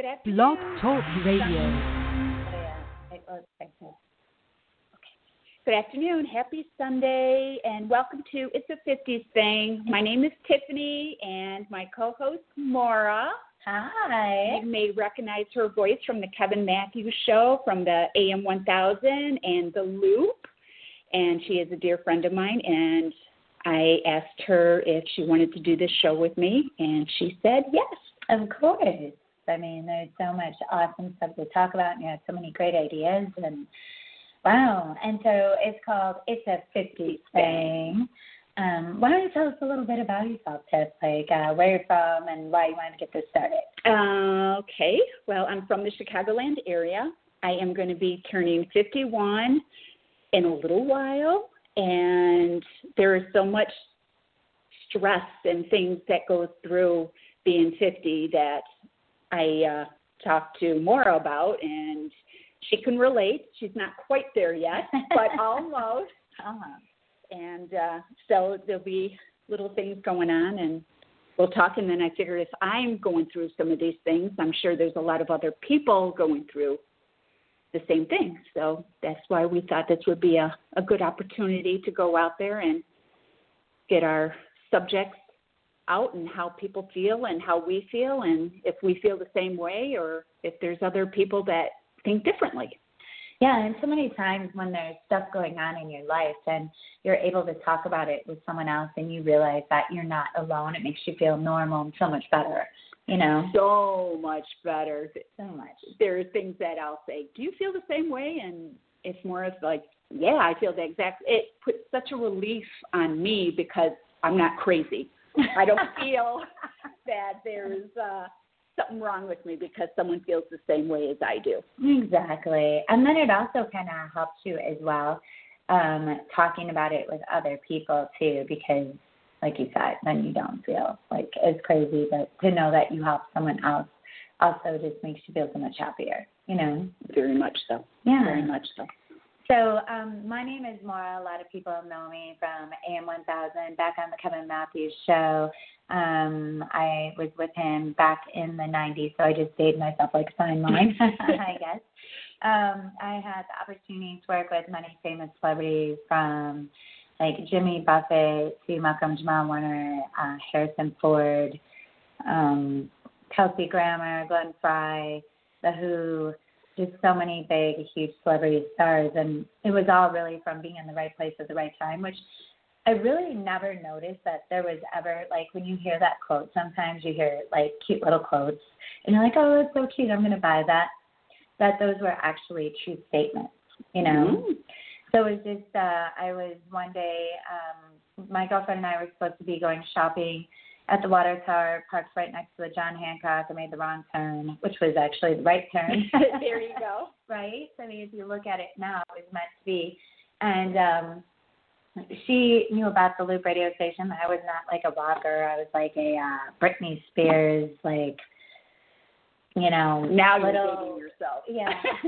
Good Blog afternoon. Talk Radio. Good afternoon. Happy Sunday, and welcome to It's a 50s Thing. My name is Tiffany, and my co-host, Maura. Hi. You may recognize her voice from the Kevin Matthews Show, from the AM 1000 and The Loop, and she is a dear friend of mine, and I asked her if she wanted to do this show with me, and she said yes. Of course. I mean, there's so much awesome stuff to talk about, and you have so many great ideas, and wow. And so it's called It's a 50s Thing. Why don't you tell us a little bit about yourself, Tiff, like where you're from and why you wanted to get this started? Okay. Well, I'm from the Chicagoland area. I am going to be turning 51 in a little while, and there is so much stress and things that goes through being 50 that I talked to Maura about, and she can relate. She's not quite there yet, but almost. And so there'll be little things going on, and we'll talk. And then I figured if I'm going through some of these things, I'm sure there's a lot of other people going through the same thing. So that's why we thought this would be a good opportunity to go out there and get our subjects out and how people feel and how we feel, and if we feel the same way or if there's other people that think differently. Yeah, and so many times when there's stuff going on in your life and you're able to talk about it with someone else and you realize that you're not alone, it makes you feel normal and so much better, you know? So much better. So much. There are things that I'll say, do you feel the same way? And it's more of like, yeah, I feel the exact. It puts such a relief on me because I'm not crazy. I don't feel that there's something wrong with me because someone feels the same way as I do. Exactly. And then it also kind of helps you as well, talking about it with other people too, because like you said, then you don't feel like as crazy, but to know that you help someone else also just makes you feel so much happier, you know? Very much so. Yeah. Very much so. So my name is Maura. A lot of people know me from AM 1000, back on the Kevin Matthews Show. I was with him back in the 90s, so I just dated myself like a fine wine, I guess. I had the opportunity to work with many famous celebrities from like Jimmy Buffett to Malcolm Jamal Warner, Harrison Ford, Kelsey Grammer, Glenn Frey, The Who, just so many big, huge celebrity stars. And it was all really from being in the right place at the right time, which I really never noticed that there was ever, like when you hear that quote, sometimes you hear like cute little quotes and you're like, oh, that's so cute, I'm going to buy that, that those were actually true statements, you know? Mm-hmm. So it was just, I was one day, my girlfriend and I were supposed to be going shopping at the water tower, parked right next to the John Hancock. I made the wrong turn, which was actually the right turn. There you go. Right? I mean, if you look at it now, it was meant to be. And she knew about the Loop radio station. I was not like a rocker. I was like a Britney Spears, like, you know. Now you're dating yourself. Yeah.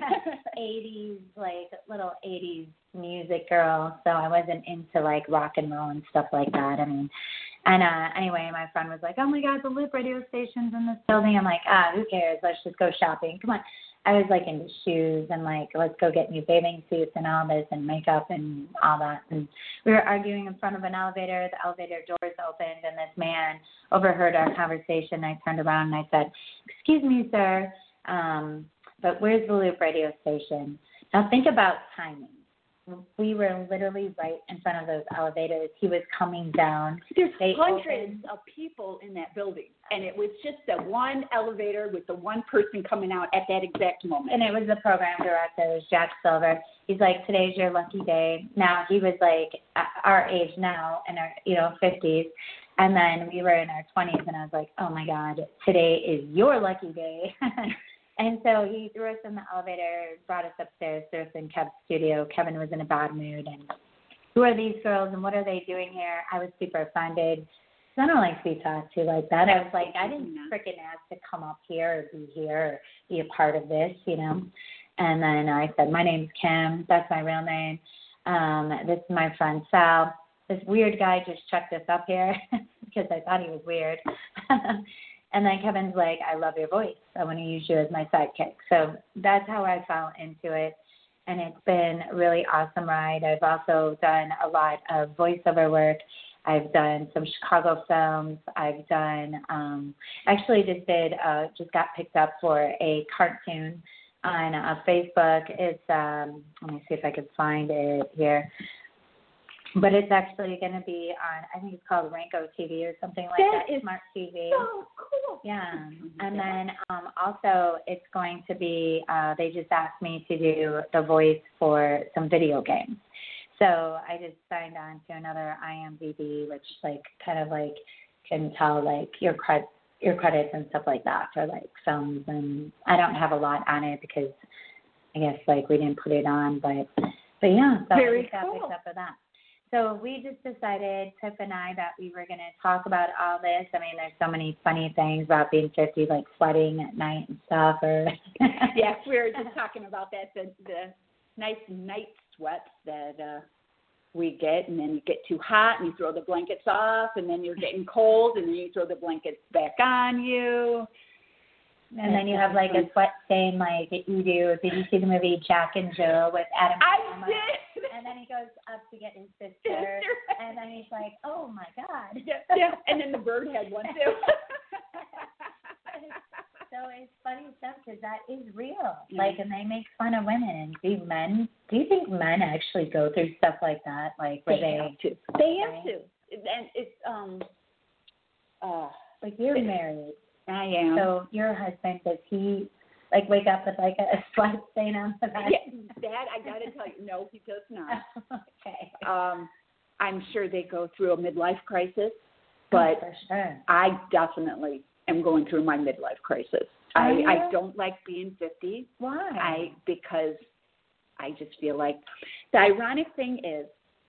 80s, like little 80s music girl. So I wasn't into like rock and roll and stuff like that. I mean, and anyway, my friend was like, oh, my God, the Loop radio station's in this building. I'm like, who cares? Let's just go shopping. Come on. I was, like, into shoes and, like, let's go get new bathing suits and all this and makeup and all that. And we were arguing in front of an elevator. The elevator doors opened, and this man overheard our conversation. I turned around and I said, excuse me, sir, but where's the Loop radio station? Now, think about timing. We were literally right in front of those elevators. He was coming down. There's hundreds of people in that building, and it was just that one elevator with the one person coming out at that exact moment. And it was the program director, it was Jack Silver. He's like, today's your lucky day. Now, he was like our age now, in our 50s. And then we were in our 20s, and I was like, oh, my God, today is your lucky day. And so he threw us in the elevator, brought us upstairs, threw us in Kev's studio. Kevin was in a bad mood. And who are these girls and what are they doing here? I was super offended. I don't like to be talked to like that. I was like, I didn't freaking ask to come up here or be here or be a part of this, you know. And then I said, my name's Kim. That's my real name. This is my friend Sal. This weird guy just checked us up here because I thought he was weird. And then Kevin's like, I love your voice. I want to use you as my sidekick. So that's how I fell into it. And it's been a really awesome ride. I've also done a lot of voiceover work. I've done some Chicago films. I've done, actually just got picked up for a cartoon on Facebook. It's, let me see if I can find it here. But it's actually going to be on, I think it's called Ranko TV or something like that. That is Smart TV. so cool. Yeah. And then also it's going to be, they just asked me to do the voice for some video games. So I just signed on to another IMDb, which like kind of like can tell like your credits and stuff like that for like films. And I don't have a lot on it because I guess like we didn't put it on, but yeah, so Very I just got cool. picked up for that. So we just decided, Tiff and I, that we were going to talk about all this. I mean, there's so many funny things about being 50, like sweating at night and stuff. Or Yes, we were just talking about that, the nice night sweats that we get, and then you get too hot and you throw the blankets off, and then you're getting cold and then you throw the blankets back on you. And then you have like a sweat stain like you do. Did you see the movie Jack and Jill with Adam I Sandler? did. And then he goes up to get his sister, and then he's like, oh my God. Yeah, and then the bird had one too. So it's funny stuff because that is real. Like, and they make fun of women. Do you think men actually go through stuff like that? Like, where They have to. They have to. And it's, like you're married. I am. So your husband, does he like wake up with like a sweat stain on the bed? Yeah, Dad, I got to tell you, no, he does not. Okay. I'm sure they go through a midlife crisis, but for sure. I definitely am going through my midlife crisis. I don't like being 50. Why? Because I just feel like the ironic thing is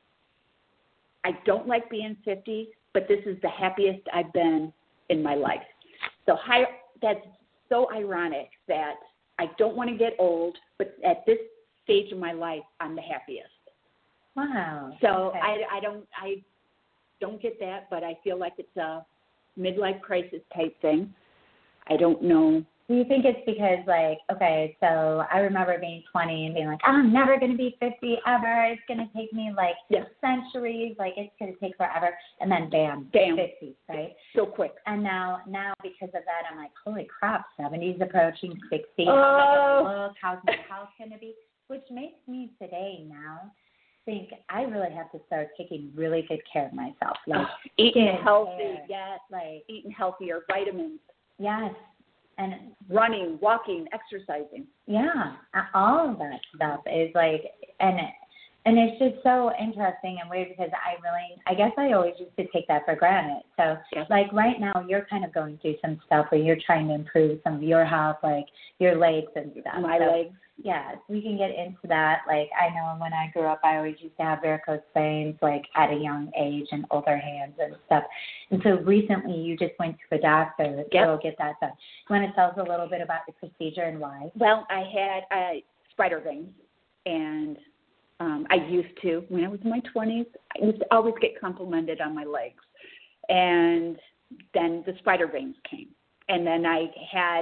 I don't like being 50, but this is the happiest I've been in my life. So that's so ironic that I don't want to get old, but at this stage of my life, I'm the happiest. Wow. So okay. I don't get that, but I feel like it's a midlife crisis type thing. I don't know. Do you think it's because, like, okay, so I remember being 20 and being like, I'm never going to be 50 ever. It's going to take me, like, centuries. Like, it's going to take forever. And then, bam, 50, right? So quick. And now because of that, I'm like, holy crap, 70's approaching 60. Oh. Look, how's my health going to be? Which makes me today now think I really have to start taking really good care of myself. Like, eating healthy, yes. Like, eating healthier, vitamins. Yes. And running, walking, exercising. Yeah, all of that stuff is like, and it's just so interesting and weird because I guess I always used to take that for granted. So like right now you're kind of going through some stuff where you're trying to improve some of your health, like your legs and stuff. My legs. Yeah, we can get into that. Like I know when I grew up, I always used to have varicose veins, like at a young age and older hands and stuff. And so recently you just went to a doctor to go get that done. You want to tell us a little bit about the procedure and why? Well, I had spider veins, and I used to, when I was in my 20s, I used to always get complimented on my legs. And then the spider veins came. And then I had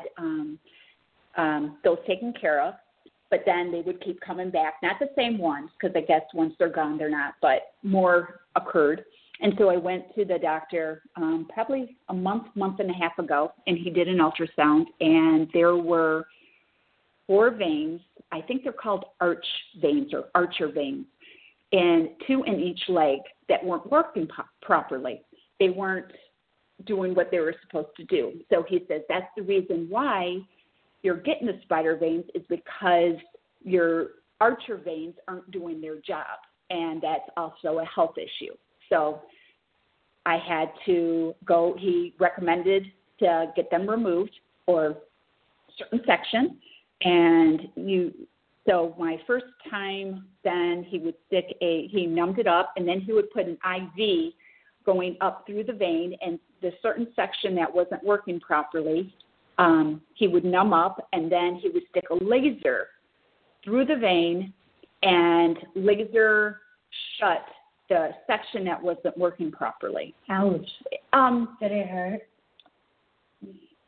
those taken care of. But then they would keep coming back, not the same ones, because I guess once they're gone, they're not, but more occurred. And so I went to the doctor probably a month and a half ago, and he did an ultrasound, and there were 4 veins. I think they're called arch veins or archer veins, and 2 in each leg that weren't working properly. They weren't doing what they were supposed to do. So he says that's the reason why you're getting the spider veins is because your archer veins aren't doing their job, and that's also a health issue. So I had to go, he recommended to get them removed or a certain section, so my first time then he would he numbed it up, and then he would put an IV going up through the vein, and the certain section that wasn't working properly, he would numb up, and then he would stick a laser through the vein and laser shut the section that wasn't working properly. Ouch. Did it hurt?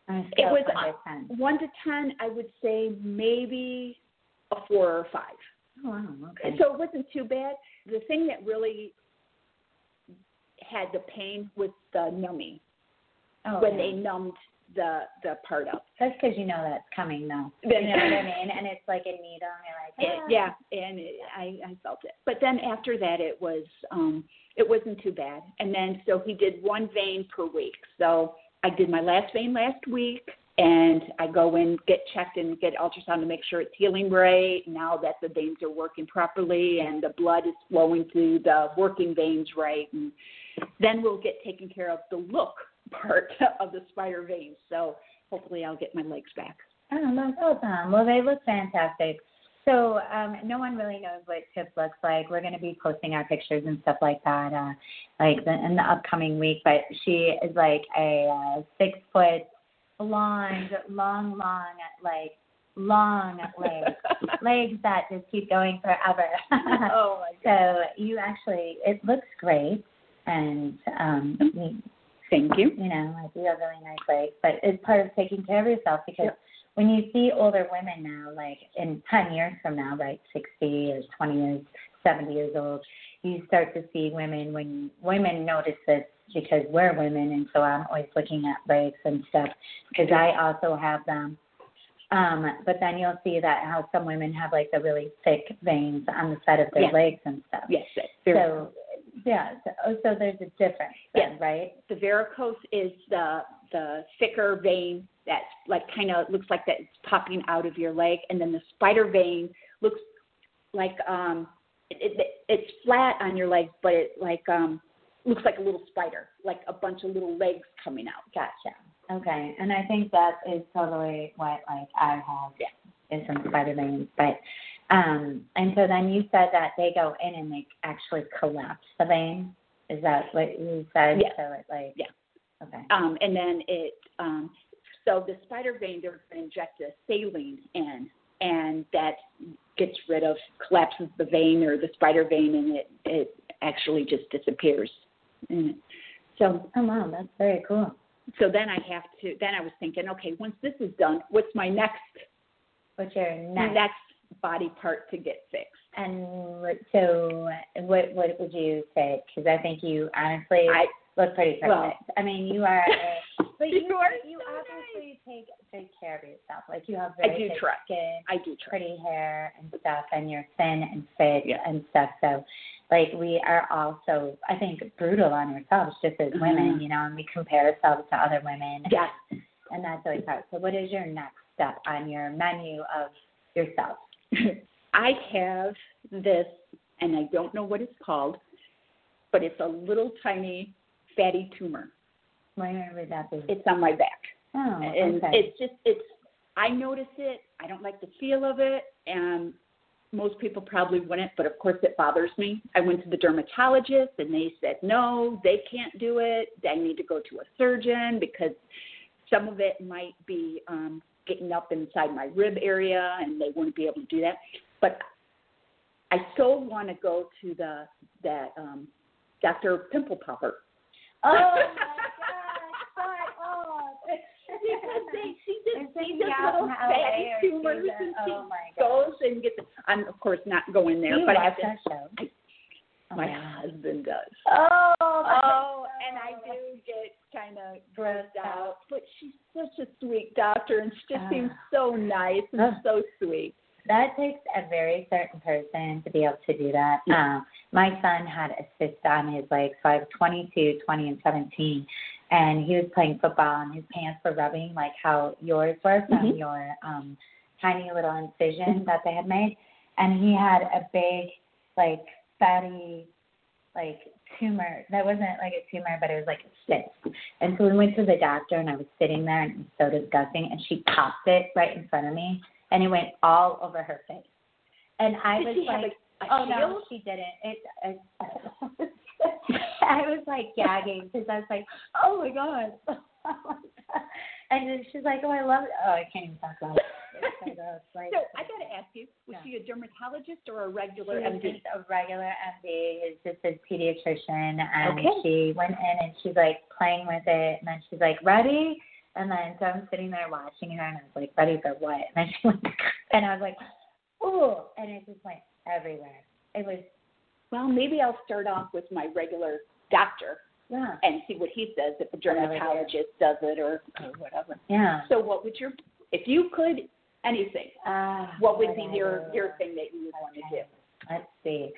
It was 1 to 10. 1 to 10. I would say maybe a 4 or 5. Oh, wow, okay. So it wasn't too bad. The thing that really had the pain was the numbing when they numbed the part up. That's because you know that's coming, though. You know what I mean? And it's like a needle, and you're like, Yeah, and I felt it. But then after that, it wasn't too bad. And then so he did 1 vein per week. So I did my last vein last week, and I go in, get checked, and get ultrasound to make sure it's healing right. Now that the veins are working properly and the blood is flowing through the working veins right, and then we'll get taken care of the look part of the spider veins. So hopefully I'll get my legs back. Oh, that's awesome. Well, they look fantastic. So no one really knows what Chip looks like. We're going to be posting our pictures and stuff like that in the upcoming week. But she is like a 6 foot blonde, long legs that just keep going forever. Oh, my God. So you actually, it looks great. And thank you. You know, like you have really nice legs. But it's part of taking care of yourself because when you see older women now, like in 10 years from now, right, 60 or 20 years, 70 years old, you start to see women, when women notice this because we're women, and so I'm always looking at legs and stuff because I also have them. But then you'll see that how some women have like the really thick veins on the side of their legs and stuff. Yes. So, so there's a difference then, right? The varicose is the thicker vein that's like kind of looks like that it's popping out of your leg, and then the spider vein looks like it's flat on your legs, but it like looks like a little spider, like a bunch of little legs coming out. Gotcha. Okay, and I think that is totally what like I have is some spider veins, but and so then you said that they go in and they actually collapse the vein. Is that what you said? Yes. So it okay. And then it so the spider vein, they're going to inject a saline in, and that gets rid of, collapses the vein or the spider vein, and it actually just disappears. So, oh wow, that's very cool. So then I was thinking, okay, once this is done, what's my next? What's your next body part to get fixed? And so what would you say? Because I think you honestly look pretty perfect. Well, I mean, you are but you so obviously take good care of yourself. Like you have very thick skin, I do try. Pretty hair and stuff, and you're thin and fit and stuff. So, like, we are also, I think, brutal on ourselves just as women, you know, and we compare ourselves to other women. Yes. And that's always hard. So what is your next step on your menu of yourself? I have this, and I don't know what it's called, but it's a little tiny fatty tumor. Where would that be? It's on my back. Oh, and okay. I notice it. I don't like the feel of it, and most people probably wouldn't, but of course it bothers me. I went to the dermatologist, and they said, no, they can't do it. I need to go to a surgeon because some of it might be getting up inside my rib area, and they wouldn't be able to do that. But I still want to go to that Dr. Pimple Popper. Oh, my gosh. Shut up. Because she just little fatty tumors, and she goes and gets it. I'm, of course, not going there. But I have that show? My husband does. Oh, and I do get kind of grossed out. But she's such a sweet doctor, and she just seems so nice and so sweet. That takes a very certain person to be able to do that. My son had a cyst on his leg, so I have 22, 20, and 17, and he was playing football, and his pants were rubbing like how yours were from your tiny little incision that they had made, and he had a big, like, fatty, like, tumor. That wasn't like a tumor, but it was like a cyst. And so we went to the doctor, and I was sitting there, and it was so disgusting, and she popped it right in front of me, and it went all over her face. And I was like, no, she didn't. I was like gagging because I was like, oh my God. And then she's like, oh, I love it. Oh, I can't even talk about it. So I got to ask you, was she a dermatologist or a regular MD? Just a regular MD. Is just a pediatrician. And she went in and she's like playing with it. And then she's like, ready? And then so I'm sitting there watching her, and I was like, ready for what? And then she went, and I was like, ooh, and it just went everywhere. It was. Well, maybe I'll start off with my regular doctor and see what he says, if a dermatologist does it or whatever. Yeah. So what would if you could anything, what would be your thing that you would want to do? Let's see.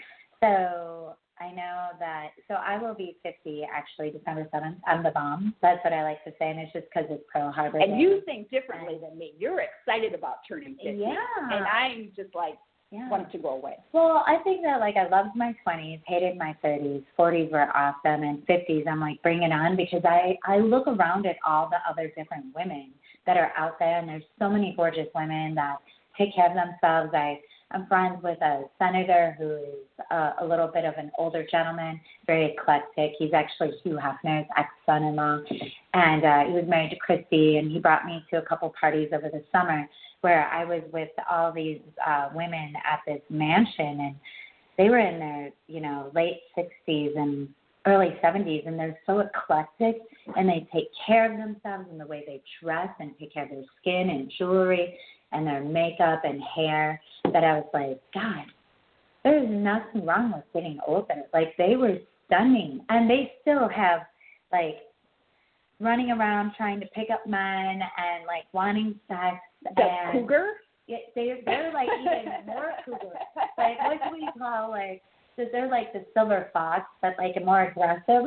So I know that, so I will be 50 actually December 7th. I'm the bomb. That's what I like to say, and it's just because it's Pearl Harbor Day. And you think differently than me. You're excited about turning 50. Yeah. And I'm just like, want it to go away. Well, I think that, like, I loved my 20s, hated my 30s, 40s were awesome, and 50s, I'm like, bring it on, because I look around at all the other different women that are out there, and there's so many gorgeous women that take care of themselves. I'm friends with a senator who is a little bit of an older gentleman, very eclectic. He's actually Hugh Hefner's ex-son-in-law, and he was married to Christy, and he brought me to a couple parties over the summer where I was with all these women at this mansion, and they were in their, late 60s and early 70s, and they're so eclectic, and they take care of themselves in the way they dress and take care of their skin and jewelry and their makeup and hair, that I was like, God, there's nothing wrong with getting older. Like, they were stunning, and they still have, like, running around trying to pick up men and, like, wanting sex. The cougar? Yeah, they're like even more cougar. Like, what do we call, like, they're like the silver fox, but like a more aggressive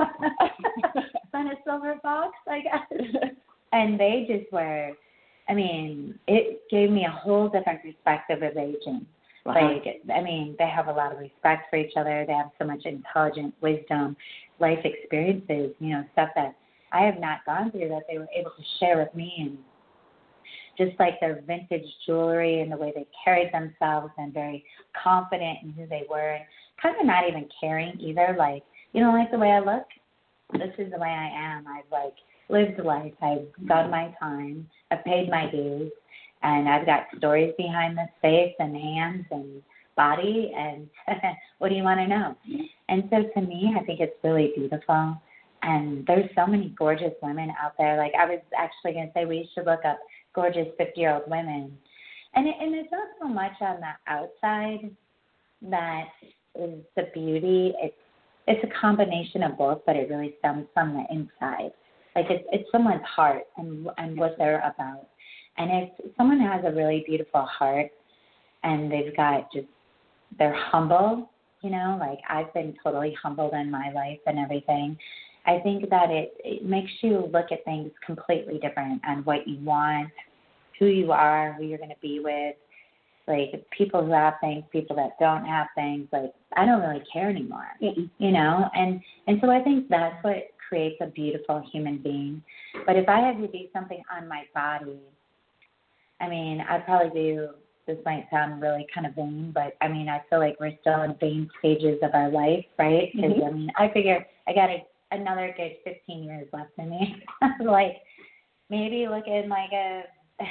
than a silver fox, I guess. And they just were, I mean, it gave me a whole different perspective of aging. Wow. Like, I mean, they have a lot of respect for each other. They have so much intelligent wisdom, life experiences, stuff that I have not gone through that they were able to share with me. And just like their vintage jewelry and the way they carried themselves, and very confident in who they were, and kind of not even caring either. Like, you don't like the way I look? This is the way I am. I've, like, lived life. I've done my time. I've paid my dues. And I've got stories behind this face and hands and body. And what do you want to know? And so to me, I think it's really beautiful. And there's so many gorgeous women out there. Like, I was actually going to say we should look up gorgeous 50-year-old women. And it's not so much on the outside that is the beauty. It's a combination of both, but it really stems from the inside. Like, it's someone's heart and what they're about. And if someone has a really beautiful heart and they've got they're humble, like I've been totally humbled in my life and everything. I think that it makes you look at things completely different and what you want, who you are, who you're going to be with, like people who have things, people that don't have things. Like, I don't really care anymore, and so I think that's what creates a beautiful human being. But if I had to do something on my body, I mean, I'd probably do, this might sound really kind of vain, but I mean, I feel like we're still in vain stages of our life, right? Because I mean, I figure I got another good 15 years left in me. Like, maybe looking like a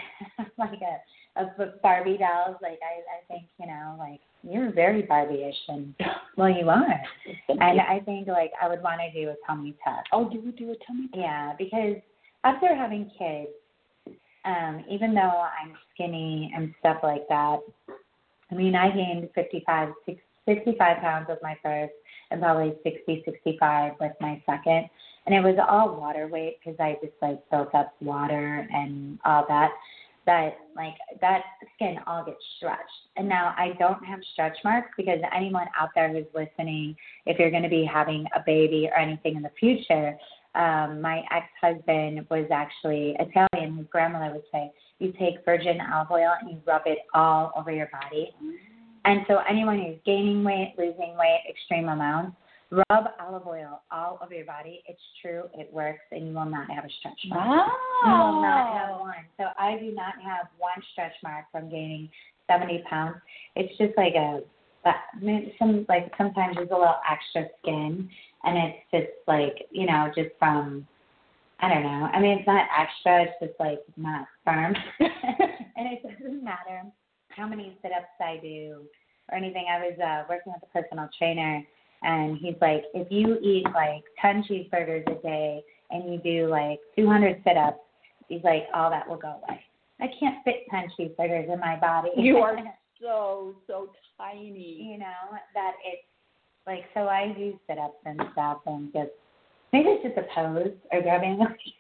Barbie dolls. Like, I think, like, you're very Barbie-ish, and well, you are. And I think, like, I would want to do a tummy tuck. Oh, you would do a tummy tuck? Yeah, because after having kids, even though I'm skinny and stuff like that, I mean, I gained 65 pounds with my first, and probably 60, 65 with my second. And it was all water weight, because I just, like, built up water and all that. That skin all gets stretched. And now I don't have stretch marks, because anyone out there who's listening, if you're going to be having a baby or anything in the future, my ex-husband was actually Italian. His grandmother would say, you take virgin olive oil and you rub it all over your body. And so anyone who's gaining weight, losing weight, extreme amounts, rub olive oil all over your body. It's true. It works, and you will not have a stretch mark. Wow. You will not have one. So I do not have one stretch mark from gaining 70 pounds. It's just like sometimes there's a little extra skin, and it's just like, just from, I don't know. I mean, it's not extra. It's just like not firm. And it doesn't matter how many sit-ups I do or anything. I was working with a personal trainer, and he's like, if you eat like 10 cheeseburgers a day and you do like 200 sit-ups, he's like, all that will go away. I can't fit 10 cheeseburgers in my body. You are so tiny. You know, that it's like, so I do sit-ups and stuff and just, maybe it's just a pose or grabbing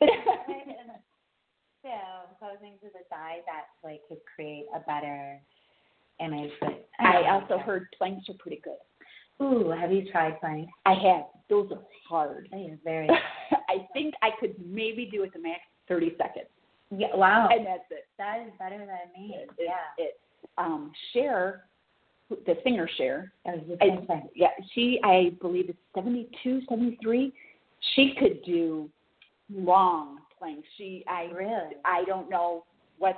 so posing to the side, that like could create a better image. But I also heard planks are pretty good. Ooh, have you tried planks? I have. Those are hard. They are very hard. I think I could maybe do it the max 30 seconds. Yeah, wow. And that's it. That is better than me. Cher, the singer Cher. That was the same thing. Yeah, she, I believe it's 72, 73. She could do long planks. Really? I don't know what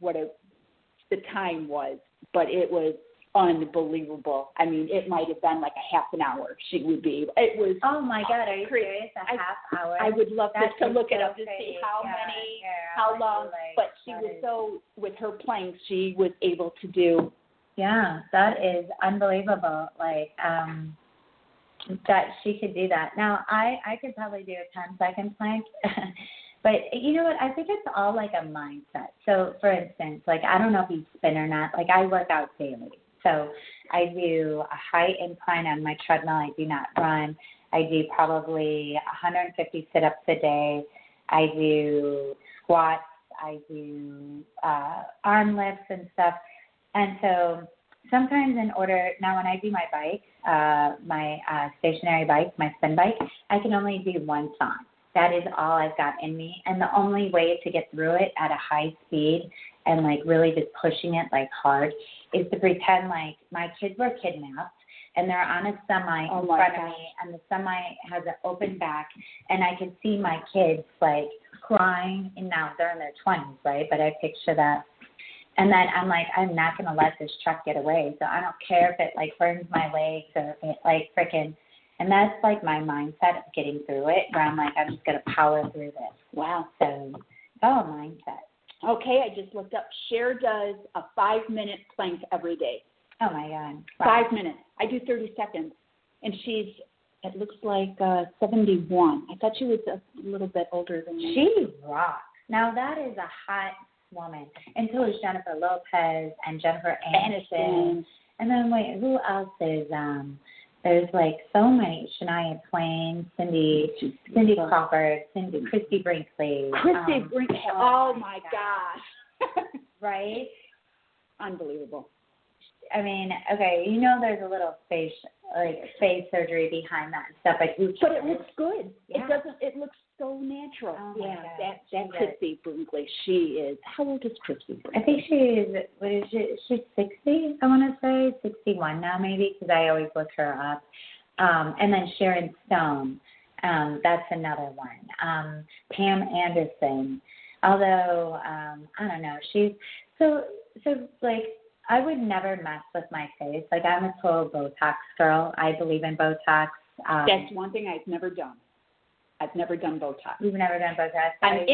the time was, but it was unbelievable. I mean, it might have been like a half an hour. She would be. It was. Oh my God! Are you serious? Half hour? I would love to look it so up to crazy. see how long. Like, but she was so, with her planks, she was able to do. Yeah, that is unbelievable. Like, that she could do that. Now, I could probably do a 10-second plank. But you know what? I think it's all like a mindset. So, for instance, like, I don't know if you spin or not. Like, I work out daily. So I do a high incline on my treadmill. I do not run. I do probably 150 sit-ups a day. I do squats. I do arm lifts and stuff. And so sometimes now when I do my bike, my stationary bike, my spin bike, I can only do one song. That is all I've got in me. And the only way to get through it at a high speed and like really just pushing it like hard is to pretend like my kids were kidnapped and they're on a semi in front of me, and the semi has an open back, and I can see my kids like crying, and now they're in their 20s, right? But I picture that. And then I'm like, I'm not going to let this truck get away. So I don't care if it like burns my legs or if it like freaking, and that's like my mindset of getting through it, where I'm like, I'm just going to power through this. Wow. So, mindset. Okay, I just looked up. Cher does a 5-minute plank every day. Oh, my God. Wow. 5 minutes. I do 30 seconds. And it looks like 71. I thought she was a little bit older than me. She rocks. Now, that is a hot woman. And so is Jennifer Lopez and Jennifer Aniston. And then, wait, who else is, there's like so many. Shania Twain, Cindy Crawford, Christy Brinkley. Brinkley. Oh my gosh. Right? Unbelievable. I mean, okay, there's a little face surgery behind that and stuff, but it looks good. Yeah. It looks so natural. Oh my God. That Christy Brinkley, she is, how old is Christy Brinkley? I think she's 60, I want to say, 61 now maybe, because I always look her up. And then Sharon Stone, that's another one. Pam Anderson, although, I don't know, she's, so like, I would never mess with my face. Like, I'm a total Botox girl. I believe in Botox. That's one thing I've never done. I've never done Botox. You've never done Botox?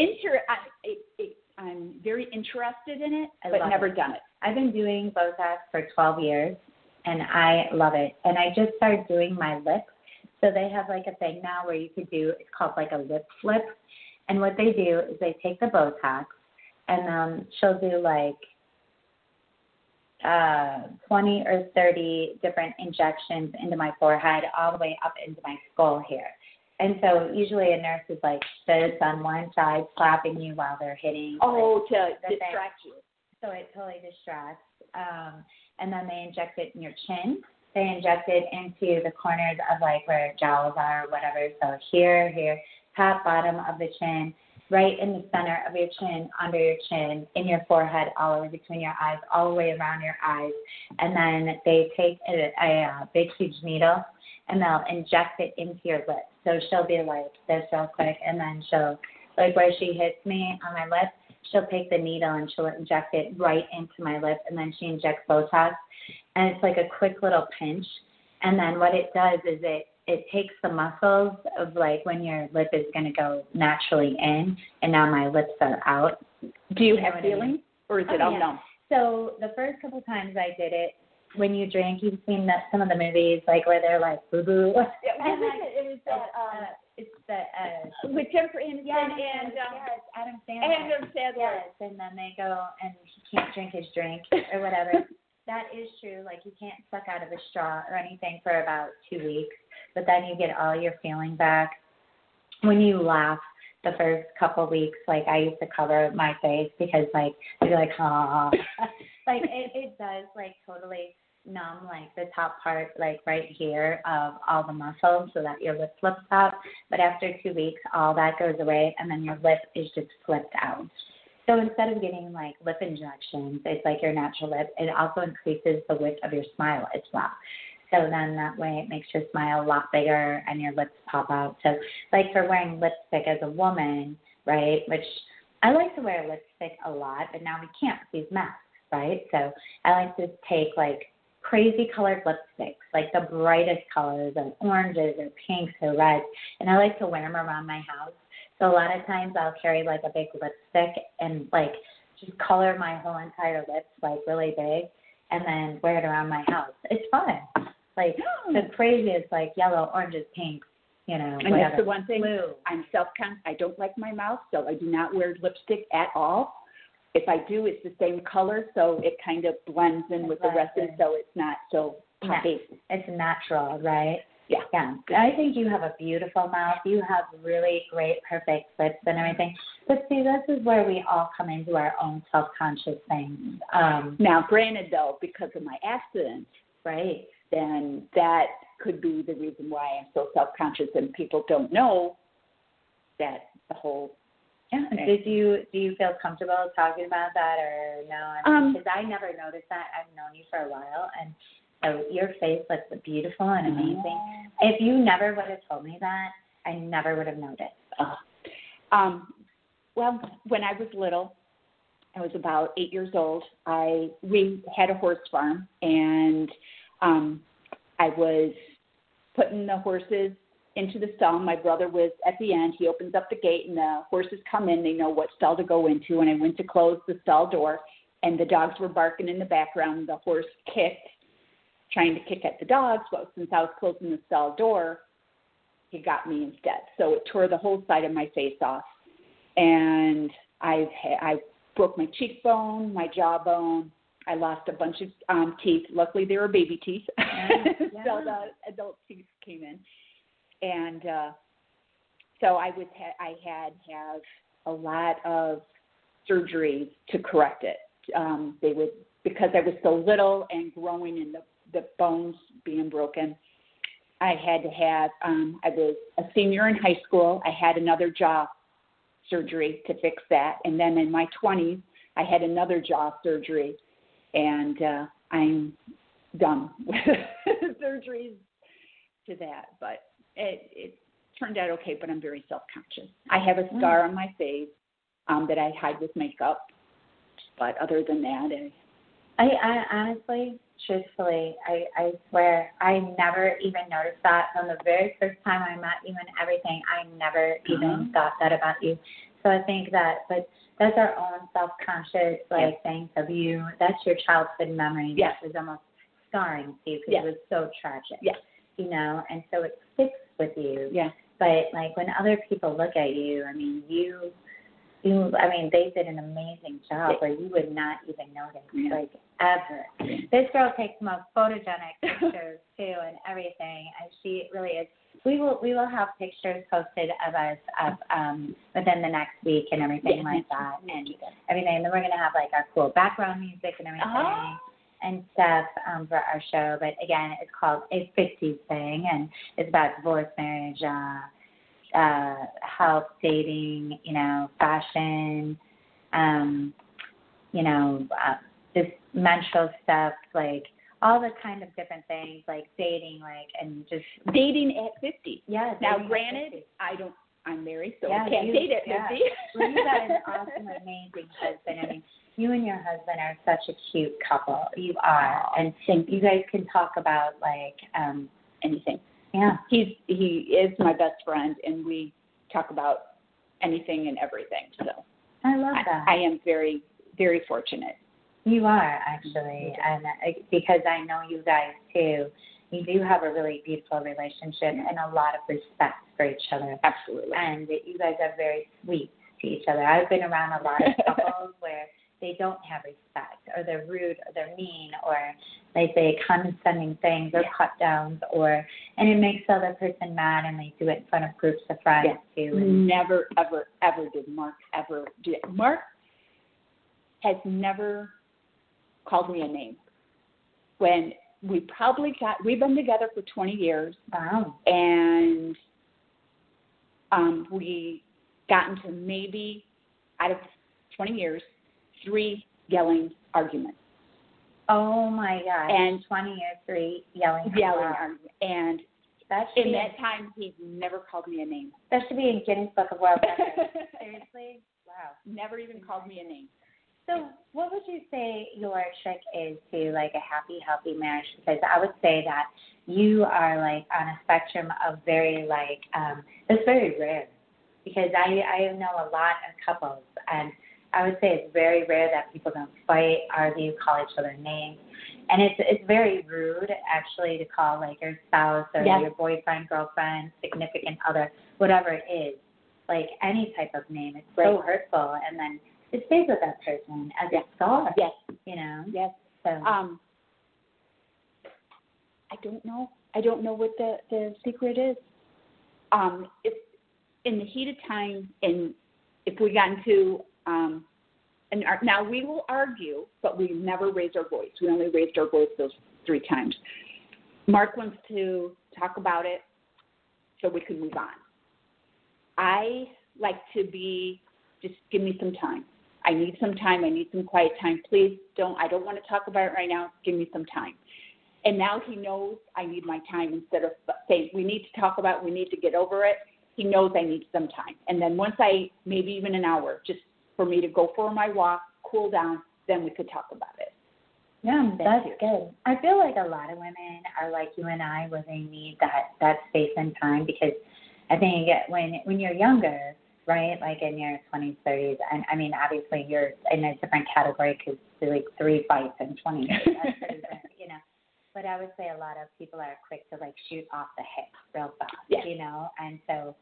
I'm very interested in it, but never done it. I've been doing Botox for 12 years, and I love it. And I just started doing my lips. So they have, like, a thing now where you could do, it's called, like, a lip flip. And what they do is they take the Botox, and she'll do, like, 20 or 30 different injections into my forehead, all the way up into my skull here. And so usually a nurse is like this on one side, slapping you while they're hitting. Oh, to distract you. So it totally distracts. And then they inject it in your chin. They inject it into the corners of like where jowls are or whatever. So here, top, bottom of the chin, right in the center of your chin, under your chin, in your forehead, all over between your eyes, all the way around your eyes. And then they take a big, huge needle, and they'll inject it into your lips. So she'll be like this real quick, and then she'll, like where she hits me on my lip, she'll take the needle and she'll inject it right into my lip, and then she injects Botox. And it's like a quick little pinch. And then what it does is it takes the muscles of like when your lip is going to go naturally in, and now my lips are out. Do you have feeling, or is it all numb? So the first couple times I did it, when you drink, you've seen that some of the movies like where they're like boo boo. It was that it's that with Jennifer Aniston and yes, Adam Sandler. Adam Sandler. Yes, and then they go and he can't drink his drink or whatever. That is true. Like you can't suck out of a straw or anything for about 2 weeks, but then you get all your feeling back. When you laugh the first couple weeks, like I used to cover my face because like I'd be like, ha, like it does like totally numb like the top part, like right here of all the muscles so that your lip flips out. But after 2 weeks, all that goes away and then your lip is just flipped out. So instead of getting like lip injections, it's like your natural lip. It also increases the width of your smile as well. So then that way it makes your smile a lot bigger and your lips pop out. So like for wearing lipstick as a woman, right, which I like to wear lipstick a lot, but now we can't with these masks, right? So I like to take like crazy colored lipsticks, like the brightest colors of oranges or pinks or reds, and I like to wear them around my house. So a lot of times I'll carry like a big lipstick and like just color my whole entire lips like really big and then wear it around my house. It's fun. Like the craziest like yellow, oranges, pinks, you know, and whatever. that's the one thing. Blue. I'm self-conscious. I don't like my mouth, so I do not wear lipstick at all. If I do, it's the same color, so it kind of blends in with the rest of it, so it's not so poppy. It's natural, right? Yeah. Yeah. I think you have a beautiful mouth. You have really great, perfect lips and everything. But see, this is where we all come into our own self-conscious things. Now, granted, though, because of my accident, right, then that could be the reason why I'm so self-conscious and people don't know that the whole yeah. thing. Do you feel comfortable talking about that or no? Because I never noticed that. I've known you for a while, and so your face looks beautiful and amazing. If you never would have told me that, I never would have noticed. Well, when I was little, I was about 8 years old. We had a horse farm, and I was putting the horses into the stall. My brother was at the end. He opens up the gate, and the horses come in. They know what stall to go into, and I went to close the stall door, and the dogs were barking in the background. The horse kicked, trying to kick at the dogs. Well, since I was closing the stall door, he got me instead. So it tore the whole side of my face off, and I broke my cheekbone, my jawbone. I lost a bunch of teeth. Luckily, they were baby teeth. So the adult teeth came in. And so I had a lot of surgery to correct it. They would, because I was so little and growing and the bones being broken, I had to have, I was a senior in high school. I had another jaw surgery to fix that. And then in my 20s, I had another jaw surgery. And I'm done with surgeries to that. But it turned out okay, but I'm very self-conscious. I have a scar on my face that I hide with makeup. But other than that, I honestly, truthfully, I swear, I never even noticed that from the very first time I met you and everything. I never even thought that about you. So I think that, but that's our own self-conscious, things of you. That's your childhood memory. Yes. That was almost scarring to you because it was so tragic. Yes. You know, and so it sticks with you. Yeah. But, like, when other people look at you, I mean, they did an amazing job where you would not even notice, like, ever. This girl takes the most photogenic pictures, too, and everything. And she really is. We will have pictures posted of us within the next week and everything like that and everything. And then we're going to have, like, our cool background music and everything. And stuff for our show. But, again, it's called A 50s Thing, and it's about divorce, marriage, health, dating, fashion, just menstrual stuff, like all the kind of different things, like dating, and just dating at 50. Yeah. Now, granted, I'm married, so I can't date at 50. Well, you got an awesome, amazing husband. I mean, you and your husband are such a cute couple. You are, and you guys can talk about anything. Yeah, he is my best friend, and we talk about anything and everything. So I love that. I am very, very fortunate. You are, actually, and because I know you guys too, you do have a really beautiful relationship and a lot of respect for each other. Absolutely. And you guys are very sweet to each other. I've been around a lot of couples where they don't have respect, or they're rude, or they're mean, or they say condescending things, or cut downs, and it makes the other person mad, and they do it in front of groups of friends too. And never, ever, ever did Mark ever do that. Mark has never called me a name. When we've been together for 20 years. Wow. And we got into maybe, out of 20 years, 3 yelling arguments. Oh my gosh. And 20 years, 3 yelling arguments. And in that time, he's never called me a name. That should be in Guinness Book of World Records. Seriously? Wow. Never even called me a name. So what would you say your trick is to, like, a happy, healthy marriage? Because I would say that you are, like, on a spectrum of very, like, it's very rare. Because I know a lot of couples, and I would say it's very rare that people don't fight, argue, call each other names. And it's very rude, actually, to call, like, your spouse or your boyfriend, girlfriend, significant other, whatever it is, like, any type of name. It's so hurtful. And then it stays with that person as a scar. Yes. You know? Yes. So. I don't know. I don't know what the secret is. If in the heat of time, and if we got into, now we will argue, but we never raised our voice. We only raised our voice those 3 times. Mark wants to talk about it so we can move on. I like to just give me some time. I need some time. I need some quiet time. Please I don't want to talk about it right now. Give me some time. And now he knows I need my time. Instead of saying, we need to talk about it, we need to get over it, he knows I need some time. And then once maybe even an hour, just for me to go for my walk, cool down, then we could talk about it. Yeah, that's good. I feel like a lot of women are like you and I, where they need that space and time, because I think when you're younger, right, like in your 20s, 30s, and I mean, obviously you're in a different category because there's like 3 fights in 20 years, that's pretty good, you know. But I would say a lot of people are quick to, like, shoot off the hip real fast, you know, and so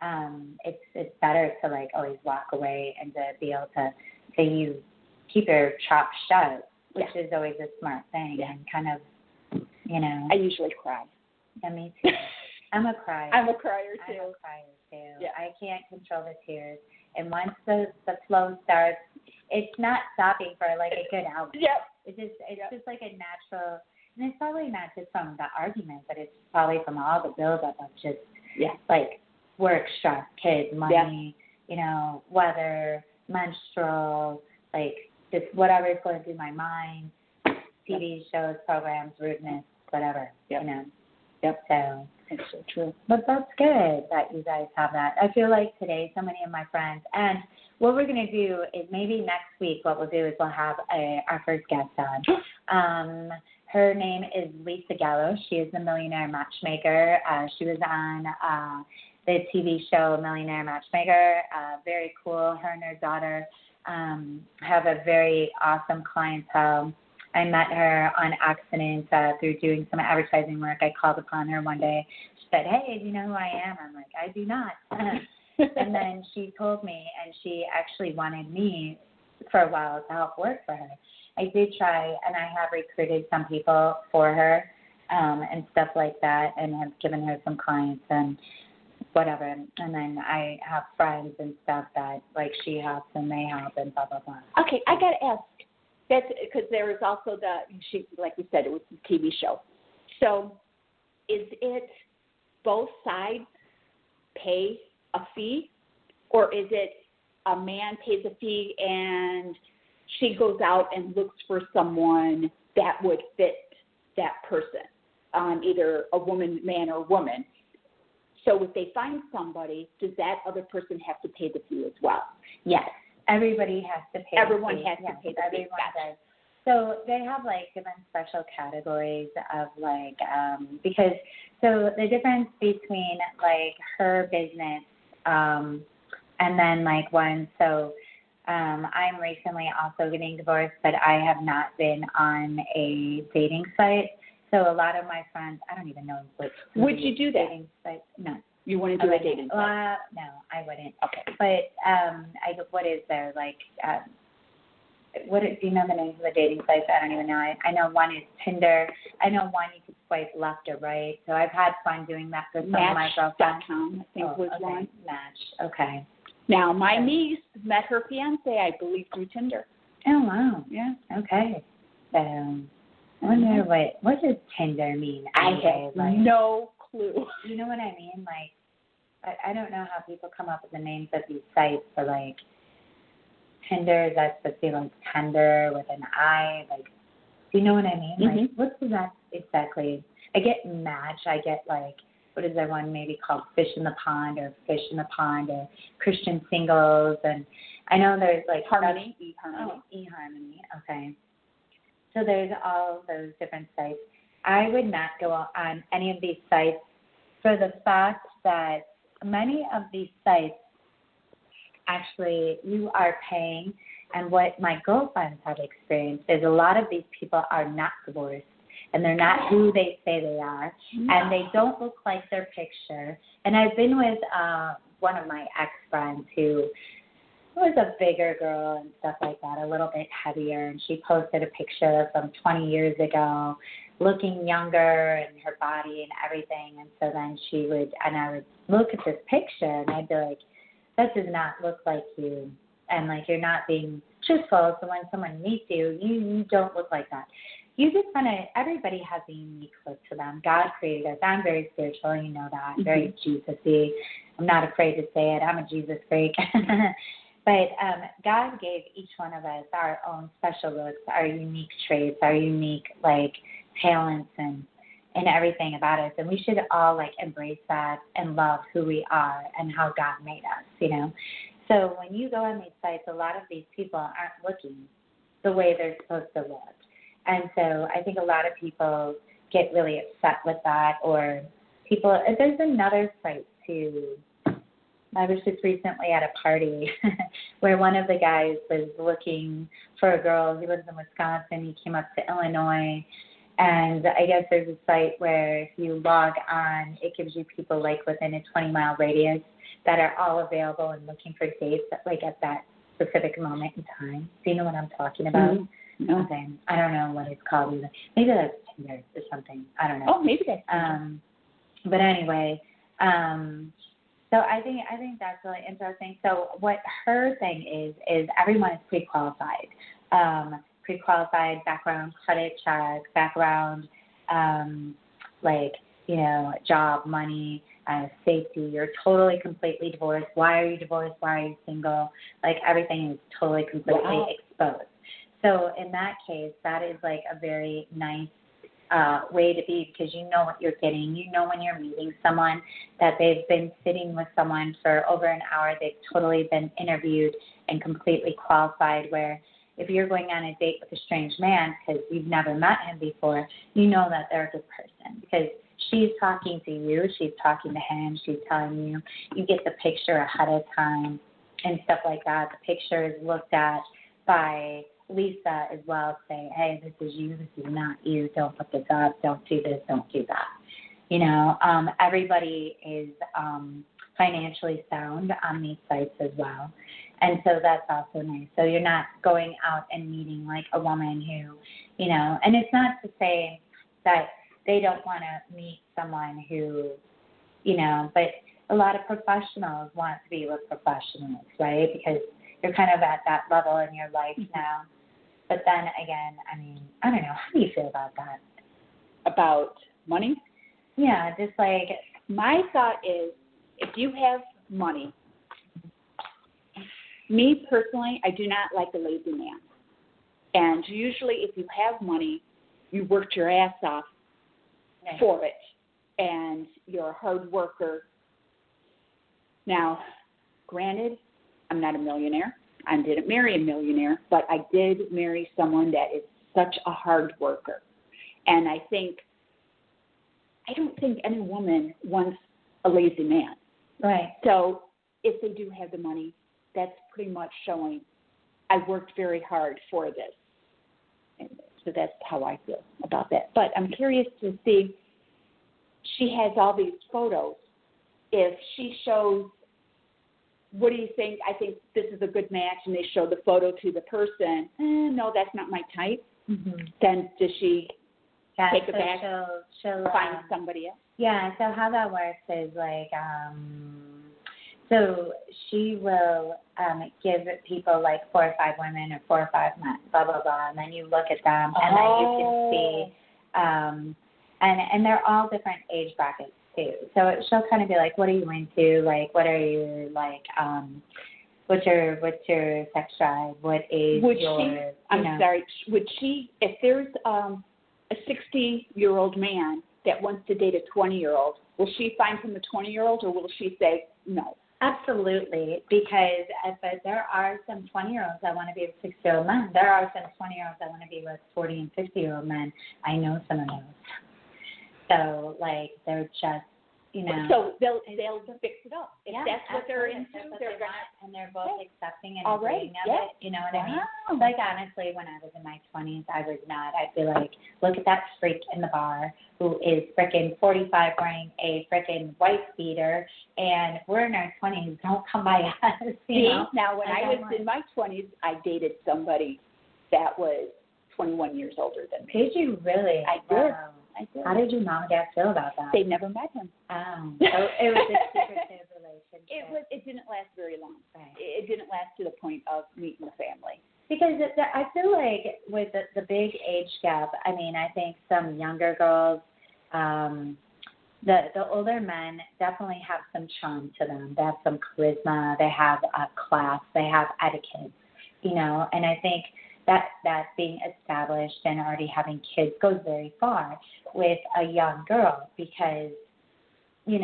it's better to, like, always walk away and to be able to you keep your chops shut, which is always a smart thing, and kind of, you know. I usually cry. Yeah, me too. I'm a crier. I'm a crier too. Yeah. I can't control the tears. And once the flow starts, it's not stopping for like a good hour. Yep. It's just like a natural, and it's probably not just from the argument, but it's probably from all the buildup of just like work, stress, kids, money, you know, weather, menstrual, like just whatever's going through my mind, TV shows, programs, rudeness, whatever, you know. Yep. So it's so true. But that's good that you guys have that. I feel like today, so many of my friends, and what we're going to do is maybe next week what we'll do is we'll have our first guest on. Her name is Lisa Gallo. She is the Millionaire Matchmaker. She was on the TV show Millionaire Matchmaker. Very cool. Her and her daughter have a very awesome clientele. I met her on accident through doing some advertising work. I called upon her one day. She said, "Hey, do you know who I am?" I'm like, "I do not." And then she told me, and she actually wanted me for a while to help work for her. I did try, and I have recruited some people for her and stuff like that, and have given her some clients and whatever. And then I have friends and stuff that, like, she helps and they help and blah, blah, blah. Okay, I got to ask. That's because there was also like we said, it was a TV show. So is it both sides pay a fee, or is it a man pays a fee and she goes out and looks for someone that would fit that person, either a woman, man, or woman? So if they find somebody, does that other person have to pay the fee as well? Yes. Everybody has to pay. Everyone has to pay the fee. Everyone does. So they have like different special categories of like because so the difference between like her business and then like one, so I'm recently also getting divorced, but I have not been on a dating site. So a lot of my friends, I don't even know which. Would you do that? Dating site? No. You want to do a dating site? No, I wouldn't. Okay. But what is there? Like, do you know the names of the dating sites? I don't even know. I know one is Tinder. I know one you could swipe left or right. So I've had fun doing that with some of my girlfriends. Match.com, I think was okay. one. Match. Okay. Now, my niece met her fiance, I believe, through Tinder. Oh, wow. Yeah. Okay. So I wonder what does Tinder mean? I have no clue. You know what I mean? Like, I don't know how people come up with the names of these sites for, like, Tinder, that's supposed to be like tender with an I, like, do you know what I mean? Mm-hmm. Like, what's that exactly? I get Match, I get, like, what is there one maybe called Fish in the Pond or Fish in the Pond or Christian Singles, and I know there's, like, Harmony. eHarmony, okay. So there's all those different sites. I would not go on any of these sites for the fact that many of these sites actually you are paying, and what my girlfriends have experienced is a lot of these people are not divorced, and they're not who they say they are, and they don't look like their picture. And I've been with one of my ex-friends who was a bigger girl and stuff like that, a little bit heavier, and she posted a picture from 20 years ago looking younger and her body and everything, and so then I would look at this picture and I'd be like, that does not look like you, and like you're not being truthful. So when someone meets you, you don't look like that. You just everybody has a unique look to them. God created us. I'm very spiritual, you know that, very Jesus-y. I'm not afraid to say it. I'm a Jesus freak. But God gave each one of us our own special looks, our unique traits, our unique, like, talents and everything about us. And we should all, like, embrace that and love who we are and how God made us, you know. So when you go on these sites, a lot of these people aren't looking the way they're supposed to look. And so I think a lot of people get really upset with that, or there's another site too. I was just recently at a party where one of the guys was looking for a girl. He lives in Wisconsin. He came up to Illinois. And I guess there's a site where if you log on, it gives you people like within a 20-mile radius that are all available and looking for dates at that specific moment in time. Do you know what I'm talking about? Mm-hmm. No. Okay. I don't know what it's called either. Maybe that's Tinder or something. I don't know. Oh, maybe that's Tinder. But anyway, so I think that's really interesting. So what her thing is everyone is pre-qualified. Pre-qualified, background, credit check, background, job, money, safety. You're totally, completely divorced. Why are you divorced? Why are you single? Like, everything is totally, completely exposed. So in that case, that is like a very nice way to be, because you know what you're getting. You know when you're meeting someone that they've been sitting with someone for over an hour. They've totally been interviewed and completely qualified, where if you're going on a date with a strange man because you've never met him before, you know that they're a good person because she's talking to you, she's talking to him, she's telling you. You get the picture ahead of time and stuff like that. The picture is looked at by Lisa as well, saying, hey, this is you, this is not you, don't put this up, don't do this, don't do that. You know, everybody is financially sound on these sites as well. And so that's also nice. So you're not going out and meeting like a woman who, you know, and it's not to say that they don't want to meet someone who, you know, but a lot of professionals want to be with professionals, right? Because you're kind of at that level in your life now. But then again, I mean, I don't know. How do you feel about that? About money? Yeah, just like, my thought is, if you have money, me personally, I do not like a lazy man. And usually if you have money, you worked your ass off for it, and you're a hard worker. Now, granted, I'm not a millionaire. I didn't marry a millionaire, but I did marry someone that is such a hard worker. And I don't think any woman wants a lazy man. right. So if they do have the money, that's pretty much showing I worked very hard for this. And so that's how I feel about that. But I'm curious to see, she has all these photos. If she shows, what do you think? I think this is a good match, and they show the photo to the person. No, that's not my type. Mm-hmm. Then does she take it so back, she'll find somebody else? Yeah, so how that works is like, so she will give people like 4 or 5 women or 4 or 5 men, blah, blah, blah, and then you look at them, and then you can see, and they're all different age brackets too. So she'll kind of be like, what are you into? Like, what are you like? What's your sex drive? What age? Would she? If there's a 60-year-old man that wants to date a 20-year-old, will she find him a 20-year-old, or will she say no? Absolutely, because if there are some 20-year-olds that want to be with 60-year-old men. There are some 20-year-olds that want to be with 40 and 50-year-old men. I know some of those. So, like, they're just, So they'll fix it up. If yeah, that's what they're into, they're going to. And they're both accepting and already agreeing of it. You know what I mean? Wow. Like, honestly, when I was in my 20s, I was not. I'd be like, look at that freak in the bar who is frickin' 45 wearing a frickin' white beater, and we're in our 20s. Don't come by us, you know? Now, when I was in my 20s, I dated somebody that was 21 years older than me. Did you really? I did. Wow. I did. How did your mom and dad feel about that? They never met him. Oh, so it was a secretive relationship. It didn't last very long. Right. It didn't last to the point of meeting the family. Because I feel like with the big age gap, I mean, I think some younger girls, the older men definitely have some charm to them. They have some charisma. They have a class. They have etiquette, and I think that being established and already having kids goes very far with a young girl because, I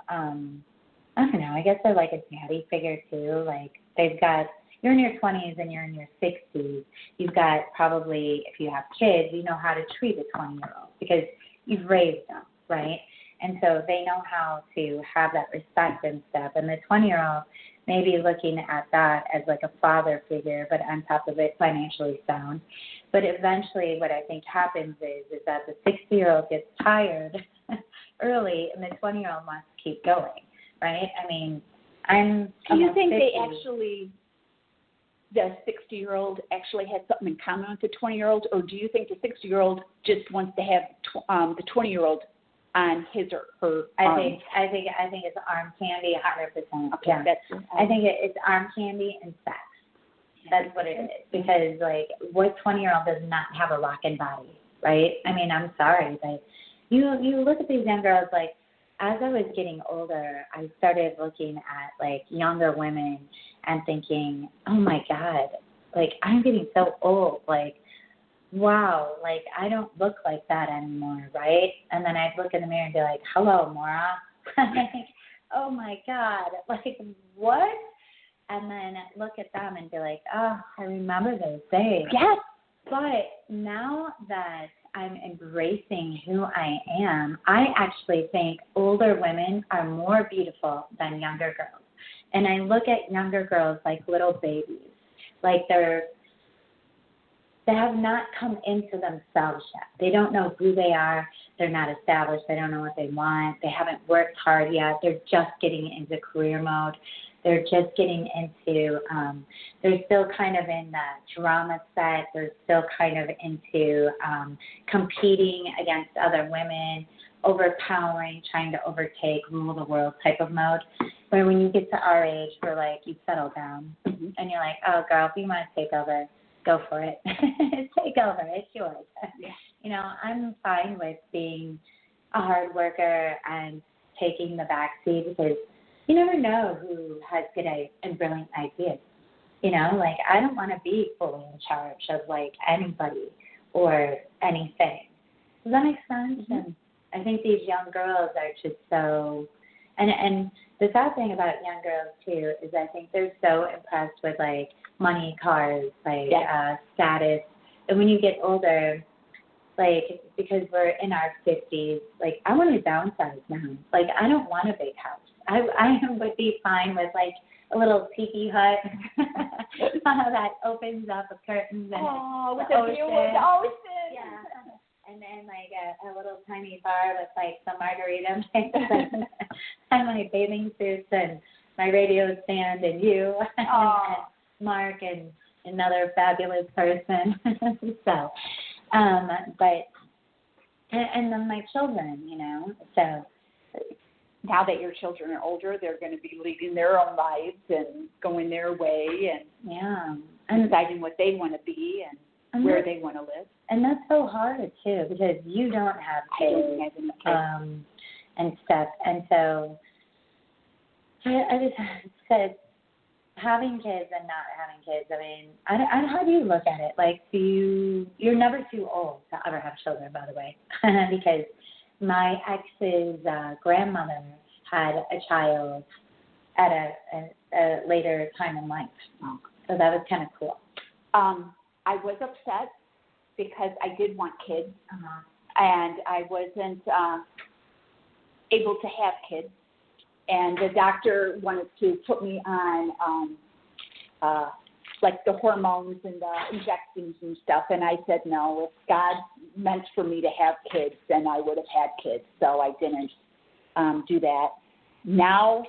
don't know, I guess they're like a daddy figure too. Like you're in your 20s and you're in your 60s. You've got probably, if you have kids, you know how to treat a 20-year-old because you've raised them, right? And so they know how to have that respect and stuff. And the 20-year-old may be looking at that as like a father figure, but on top of it, financially sound. But eventually what I think happens is that the 60-year-old gets tired early and the 20-year-old wants to keep going, right? I mean, Do you think 50. The 60-year-old actually has something in common with the 20-year-old, or do you think the 60-year-old just wants to have the 20-year-old on his or her arm? I think it's arm candy, 100%. Okay, yeah. I think it's arm candy and sex. That's what it is. Because like, what 20-year-old does not have a rockin' body, right? I mean, I'm sorry, but you look at these young girls. Like, as I was getting older, I started looking at like younger women and thinking, oh my God, like I'm getting so old. Like, wow, like I don't look like that anymore, right? And then I'd look in the mirror and be like, hello, Maura. Like, oh my God, like what? And then look at them and be like, oh, I remember those days. Yes. But now that I'm embracing who I am, I actually think older women are more beautiful than younger girls. And I look at younger girls like little babies, like they have not come into themselves yet. They don't know who they are. They're not established. They don't know what they want. They haven't worked hard yet. They're just getting into career mode. They're just getting into, they're still kind of in that drama set. They're still kind of into competing against other women, overpowering, trying to overtake, rule the world type of mode. Where when you get to our age, we're like, you settle down. Mm-hmm. And you're like, oh, girl, if you want to take over, go for it. Take over. It's yours. Yeah. I'm fine with being a hard worker and taking the back seat because you never know who has good and brilliant ideas. Like I don't want to be fully in charge of like anybody or anything. Does that make sense? Mm-hmm. And I think these young girls are just so, and the sad thing about young girls too is I think they're so impressed with like money, cars, like status. And when you get older, like because we're in our 50s, like I want to downsize now. Like I don't want a big house. I would be fine with like a little tiki hut that opens up with curtains and with the the view of the ocean. Yeah. And then like a little tiny bar with like some margarita mix and my bathing suits and my radio stand and you and Mark and another fabulous person. So, but and then my children, you know. So now that your children are older, they're going to be leading their own lives and going their way and deciding what they want to be and where they want to live. And that's so hard too because you don't have kids and stuff. And so I just said having kids and not having kids. I mean, how do you look at it? Like, you're never too old to ever have children, by the way, because my ex's grandmother had a child at a later time in life. So that was kind of cool. I was upset because I did want kids, and I wasn't able to have kids. And the doctor wanted to put me on like the hormones and the injections and stuff. And I said, no, if God meant for me to have kids, then I would have had kids. So I didn't do that. Now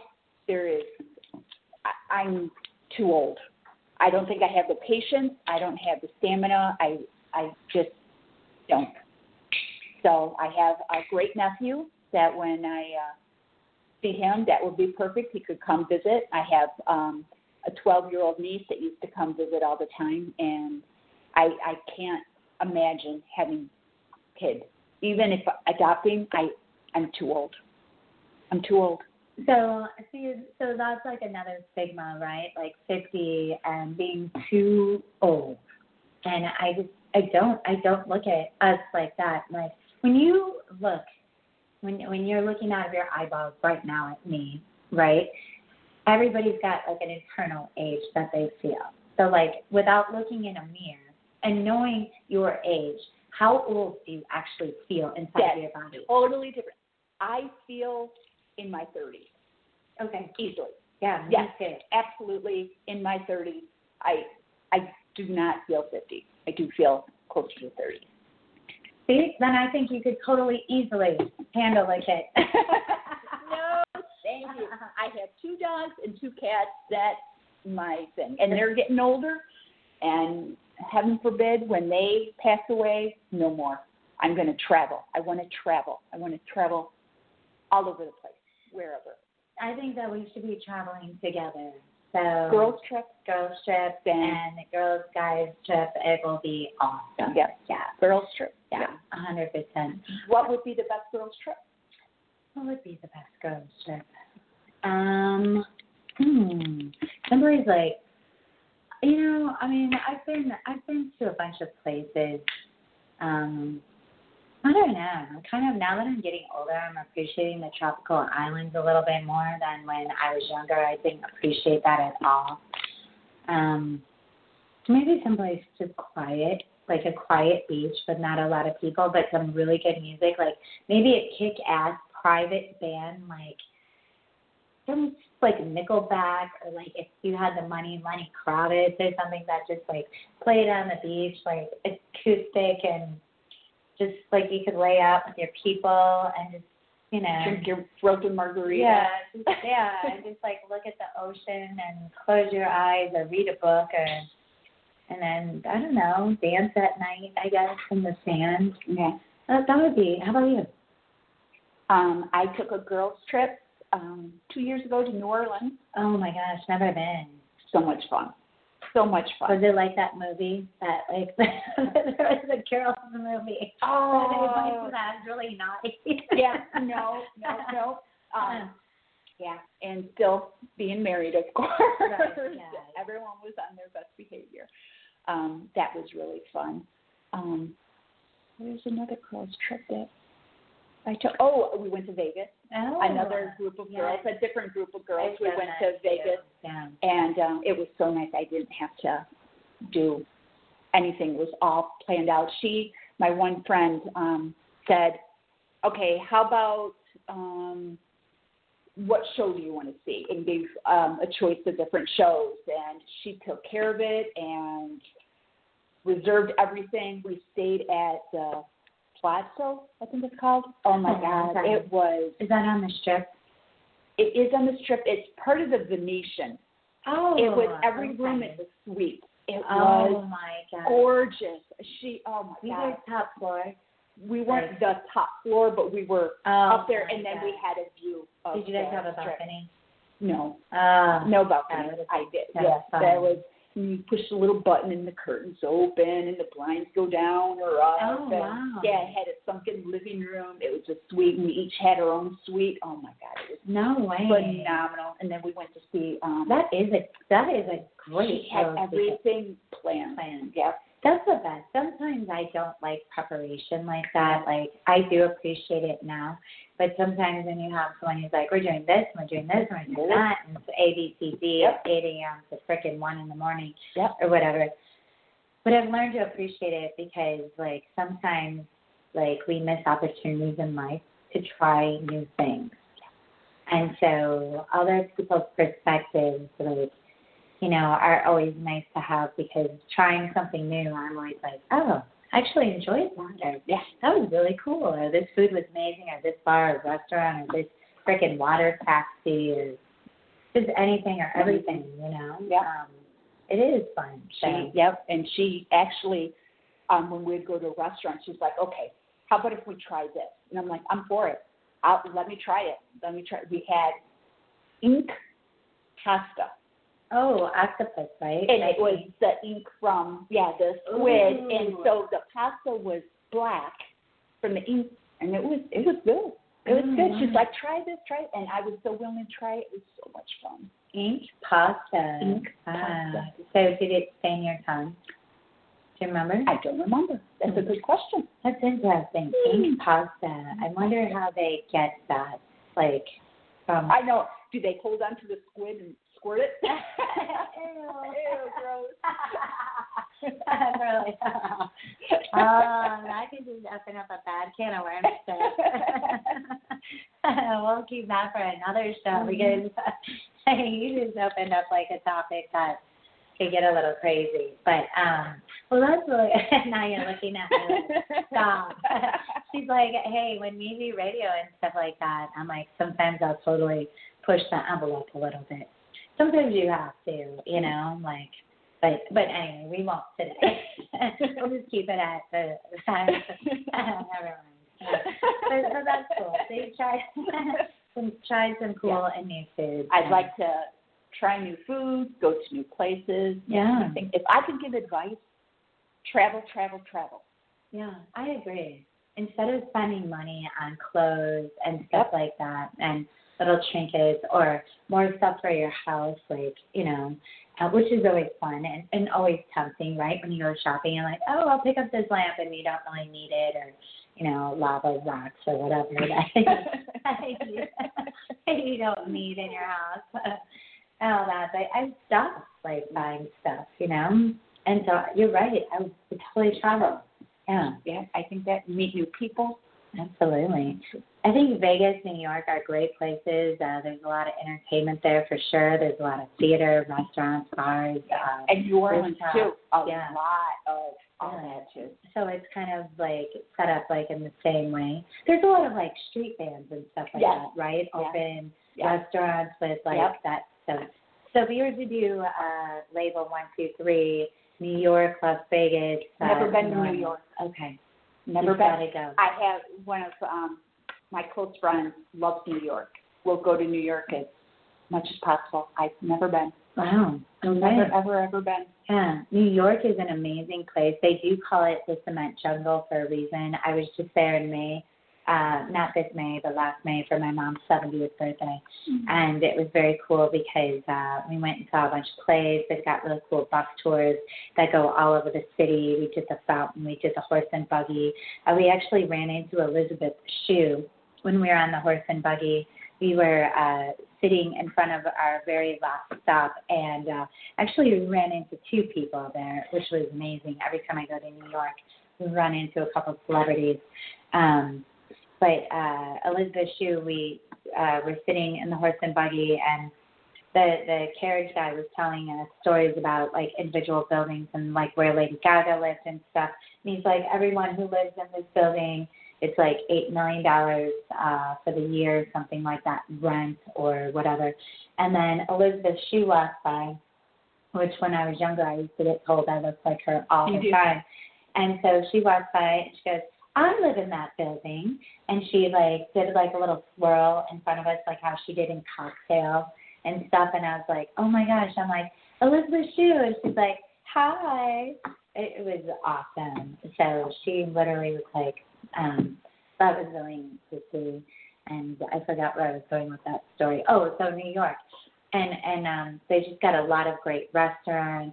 I'm too old. I don't think I have the patience. I don't have the stamina. I just don't. So I have a great nephew that when I see him, that would be perfect. He could come visit. I have a 12-year-old niece that used to come visit all the time, and I can't imagine having kids. Even if adopting, I'm too old. I'm too old. So that's like another stigma, right? Like 50 and being too old. And I don't look at us like that. Like when you look, when you're looking out of your eyeballs right now at me, right? Everybody's got like an internal age that they feel. So like without looking in a mirror and knowing your age, how old do you actually feel inside of your body? Totally different. I feel in my 30s. Okay. Easily. Yeah. Yes. Absolutely. In my 30s. I do not feel 50. I do feel closer to 30. See, then I think you could totally easily handle a kid. No, thank you. I have 2 dogs and 2 cats. That's my thing. And they're getting older. And heaven forbid, when they pass away, no more. I'm going to travel. I want to travel. I want to travel all over the place, wherever. I think that we should be traveling together. So girls trip, and the girls guys trip. It will be awesome. Yeah, girls trip. Yeah, 100%. What would be the best girls trip? What would be the best girls trip? Somebody's like, you know, I mean, I've been to a bunch of places. I don't know. Kind of now that I'm getting older, I'm appreciating the tropical islands a little bit more than when I was younger. I didn't appreciate that at all. Maybe someplace just quiet, like a quiet beach with not a lot of people, but some really good music. Like maybe a kick-ass private band, like some like Nickelback, or like if you had the money, Lenny Kravitz or something that just like played on the beach, like acoustic and just like you could lay out with your people and just, you know, drink your frozen margarita. Yeah, and just like look at the ocean and close your eyes or read a book and then I don't know, dance at night, I guess, in the sand. Yeah, that would be. How about you? I took a girls trip 2 years ago to New Orleans. Oh my gosh, never been. So much fun. So much fun. Was it like that movie that like there was a girls movie? Oh, that was really naughty. Yeah, no. Yeah, and still being married, of course. Right, yeah. Everyone was on their best behavior. That was really fun. There's another girls trip that I took. Oh, we went to Vegas. Oh, another group of girls, a different group of girls. We went to Vegas, and it was so nice. I didn't have to do anything. It was all planned out. My one friend, said, okay, how about what show do you want to see? And gave a choice of different shows. And she took care of it and reserved everything. We stayed at the Palazzo, I think it's called. Oh, my God. Okay. It was. Is that on the Strip? It is on the Strip. It's part of the Venetian. Oh. It was every room. It was suite. It Oh, was my God. gorgeous. Oh, my You God. were top floor? We weren't the top floor, but we were up there, my and then God. we had a view of Did you guys the have a Strip. balcony? No. Oh. No balcony. That I did. that Yes, was fun. that was. You push the little button and the curtains open and the blinds go down or up. Oh, and, wow. Yeah, it had a sunken living room. It was a suite, and we each had our own suite. Oh my God, it was No way. phenomenal. And then we went to see. That is a great She had show. everything planned. Yeah. That's the best. Sometimes I don't like preparation like that. Like, I do appreciate it now. But sometimes when you have someone who's like, we're doing this, we're doing this, we're doing that, and it's A, B, C, D Yep. at 8 a.m. to frickin' 1 in the morning Yep. or whatever. But I've learned to appreciate it because, like, sometimes, like, we miss opportunities in life to try new things. And so other people's perspectives, like, you know, are always nice to have because trying something new, I'm always like, oh, I actually enjoyed that. Or, yeah, that was really cool. Or this food was amazing. Or this bar or restaurant. Or this freaking water taxi. Or just anything or everything, you know. Yeah. It is fun. So. And she actually, when we'd go to a restaurant, she's like, okay, how about if we try this? And I'm like, I'm for it. Let me try it. We had ink pasta. Oh, octopus, right? And it was the ink from, the squid. Ooh. And so the pasta was black from the ink, and it was good. It was good. Wow. She's like, try this, try it. And I was so willing to try it. It was so much fun. Ink pasta. Ink pasta. So did it stain your tongue? Do you remember? I don't remember. That's a good question. That's interesting. Ink pasta. I wonder how they get that, like, from... I know. Do they hold on to the squid and squirt it? Ew. Ew, gross. Really. That could just open up a bad can of worms. We'll keep that for another show because you just opened up like a topic that could get a little crazy. But well, that's really. Now you're looking at me. Like, stop. She's like, hey, when we do radio and stuff like that, I'm like, sometimes I'll totally push the envelope a little bit. Sometimes you have to, you know, like. But anyway, we won't today. We'll just keep it at the never mind. But that's cool. So you tried some cool and new foods. I'd like to try new foods, go to new places. Yeah. I think if I could give advice, travel. Yeah, I agree. Instead of spending money on clothes and stuff like that and little trinkets or more stuff for your house, like, you know, which is always fun and always tempting, right? When you go shopping, you're like, oh, I'll pick up this lamp and you don't really need it, or, you know, lava rocks or whatever that you don't need in your house. And all that. But I stopped, like, buying stuff, you know? And so you're right. I would totally travel. Yeah. Yeah, I think that meet new people. Absolutely. I think Vegas, New York are great places. There's a lot of entertainment there for sure. There's a lot of theater, restaurants, bars. And New Orleans, too. A lot of all that, too. So it's kind of, like, set up, like, in the same way. There's a lot of, like, street bands and stuff like that, right? Open restaurants with, like, that stuff. So if you were to do label 1, 2, 3, New York, Las Vegas. Never been to New York. Okay. Never You've been. Gotta go. I have one of my close friends loves New York. We'll go to New York as much as possible. I've never been. Wow. Okay. Never, ever been. Yeah. New York is an amazing place. They do call it the cement jungle for a reason. I was just there in May. Not this May, but last May for my mom's 70th birthday. Mm-hmm. And it was very cool because we went and saw a bunch of plays. They've got really cool bus tours that go all over the city. We did the fountain. We did the horse and buggy. We actually ran into Elizabeth Shue when we were on the horse and buggy. We were sitting in front of our very last stop, and actually we ran into 2 people there, which was amazing. Every time I go to New York, we run into a couple of celebrities. But Elizabeth Shue, we were sitting in the horse and buggy, and the carriage guy was telling us stories about like individual buildings and like where Lady Gaga lived and stuff. And he's like, everyone who lives in this building, it's like $8 million for the year, something like that, rent or whatever. And then Elizabeth Shue walked by, which when I was younger, I used to get told I looked like her all the time. And so she walked by and she goes, I live in that building. And she like did like a little swirl in front of us, like how she did in Cocktail and stuff. And I was like, oh my gosh. I'm like, Elizabeth Shue. And she's like, hi. It was awesome. So she literally was like, that was really neat to see. And I forgot where I was going with that story. Oh, so New York. And they just got a lot of great restaurants.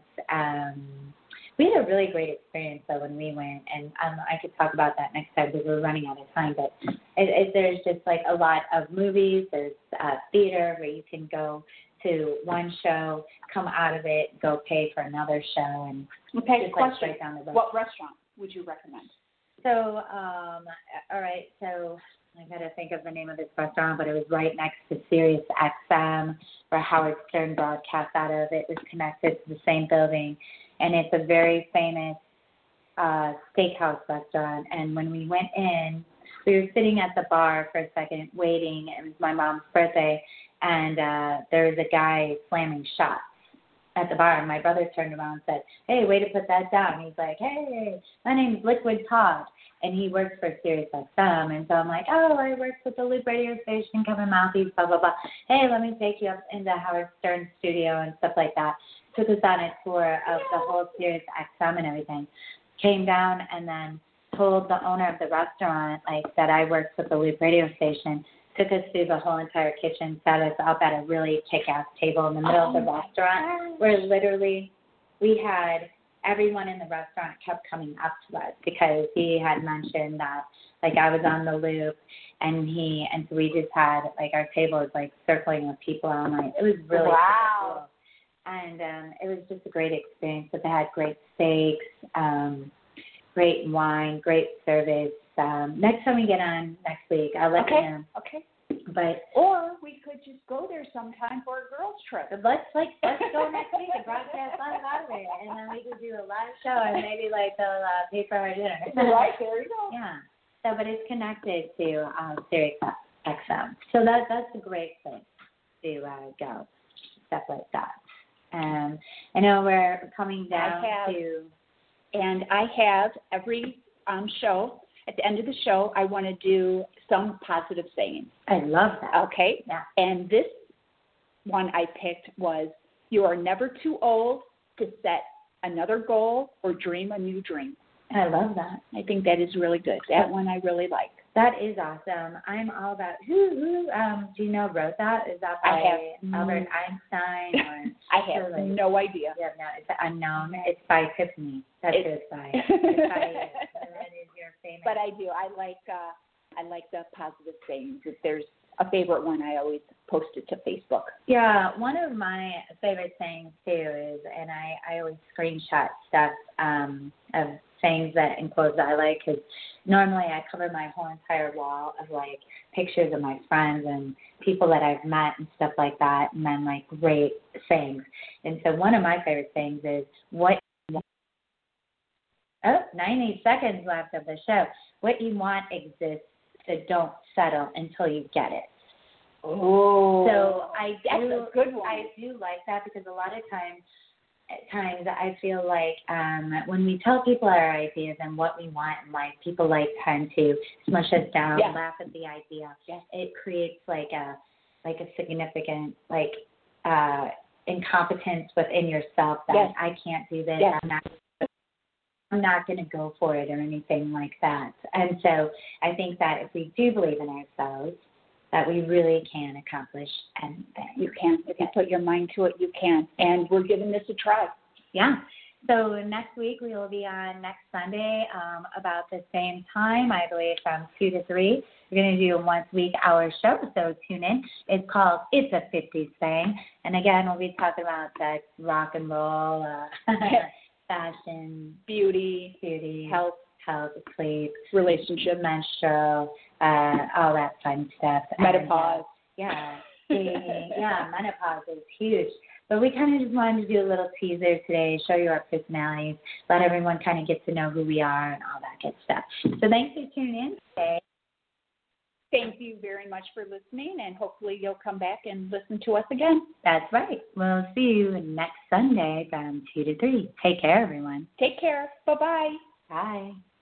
We had a really great experience, though, when we went. And I could talk about that next time because we're running out of time. But there's just, like, a lot of movies. There's theater where you can go to one show, come out of it, go pay for another show. And okay, just, question. Like, straight down the road. What restaurant would you recommend? So, all right, so I got to think of the name of this restaurant, but it was right next to Sirius XM, where Howard Stern broadcast out of. It was connected to the same building, and it's a very famous steakhouse restaurant. And when we went in, we were sitting at the bar for a second waiting. It was my mom's birthday, and there was a guy slamming shots at the bar, and my brother turned around and said, hey, way to put that down. He's like, hey, my name's Liquid Todd, and he works for Sirius XM. And so I'm like, oh, I work with the Loop radio station, Kevin Mouthpiece, blah, blah, blah. Hey, let me take you up into Howard Stern studio and stuff like that. Took us on a tour of the whole Sirius XM and everything. Came down and then told the owner of the restaurant, like, that I worked with the Loop radio station, took us through the whole entire kitchen, set us up at a really kick-ass table in the middle of the restaurant, where literally we had everyone in the restaurant kept coming up to us because he had mentioned that, like, I was on the Loop, and so we just had, like, our table was, like, circling with people all night. It was really cool. And it was just a great experience. But they had great steaks, great wine, great service. Next time we get on next week, I'll let you know. Okay. But or we could just go there sometime for a girls' trip. Let's go next week and broadcast live out of it, and then we could do a live show, and maybe like they'll pay for our dinner. Right, there you go. Yeah. So, but it's connected to Sirius XM, so that's a great place to go, stuff like that. I know we're coming down and I have every show. At the end of the show, I want to do some positive sayings. I love that. Okay? Yeah. And this one I picked was, you are never too old to set another goal or dream a new dream. I love that. I think that is really good. That one I really like. That is awesome. I'm all about, who do you know wrote that? Is that by Albert Einstein? Or I have no idea. Yeah, no, it's unknown. It's by Tiffany. That's who it's by. It's by you. That is your famous. But I do. I like the positive sayings. If there's a favorite one, I always post it to Facebook. Yeah, one of my favorite sayings too is, and I always screenshot stuff of sayings that and quotes that I like, because normally I cover my whole entire wall of like pictures of my friends and people that I've met and stuff like that, and then like great sayings. And so one of my favorite sayings is, 90 seconds left of the show. What you want exists, so don't settle until you get it. Oh, so that's a good one. I do like that, because a lot of times I feel like when we tell people our ideas and what we want in life, people like tend to smush us down, laugh at the idea. Yes. It creates like a significant incompetence within yourself that I can't do this. Yes. I'm not going to go for it or anything like that. And so I think that if we do believe in ourselves, that we really can accomplish anything. You can. If you put your mind to it, you can. And we're giving this a try. Yeah. So next week we will be on next Sunday about the same time, I believe from 2 to 3. We're going to do a once-a-week hour show, so tune in. It's called It's a 50s Thing. And again, we'll be talking about sex, rock and roll, fashion, beauty, health, sleep, relationship, menstrual, all that fun stuff. menopause. Yeah. Yeah, menopause is huge. But we kind of just wanted to do a little teaser today, show you our personalities, let everyone kind of get to know who we are and all that good stuff. So thanks for tuning in today. Thank you very much for listening, and hopefully you'll come back and listen to us again. That's right. We'll see you next Sunday from 2 to 3. Take care, everyone. Take care. Bye-bye. Bye.